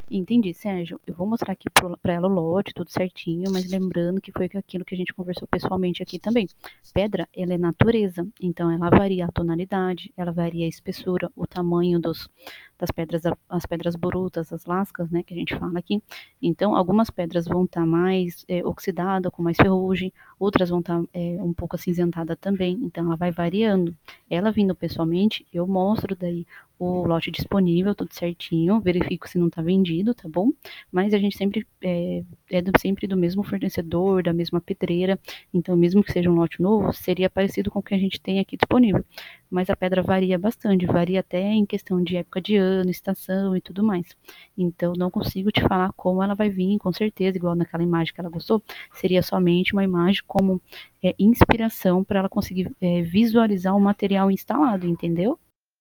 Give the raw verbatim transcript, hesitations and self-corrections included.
Entendi, Sérgio. Eu vou mostrar aqui para ela o lote, tudo certinho, mas lembrando que foi aquilo que a gente conversou pessoalmente aqui também. Pedra, ela é natureza, então ela varia a tonalidade, ela varia a espessura, o tamanho dos, das pedras, as pedras brutas, as lascas, né, que a gente fala aqui. Então, algumas pedras vão estar tá mais é, oxidadas, com mais ferrugem, outras vão estar tá, é, um pouco acinzentada também, então ela vai variando. Ela vindo pessoalmente, eu mostro daí o lote disponível, tudo certinho, verifico se não está vendido, tá bom? Mas a gente sempre é, é do, sempre do mesmo fornecedor, da mesma pedreira, então mesmo que seja um lote novo, seria parecido com o que a gente tem aqui disponível. Mas a pedra varia bastante, varia até em questão de época de ano, estação e tudo mais. Então não consigo te falar como ela vai vir, com certeza, igual naquela imagem que ela gostou, seria somente uma imagem como é, inspiração para ela conseguir é, visualizar o material instalado, entendeu?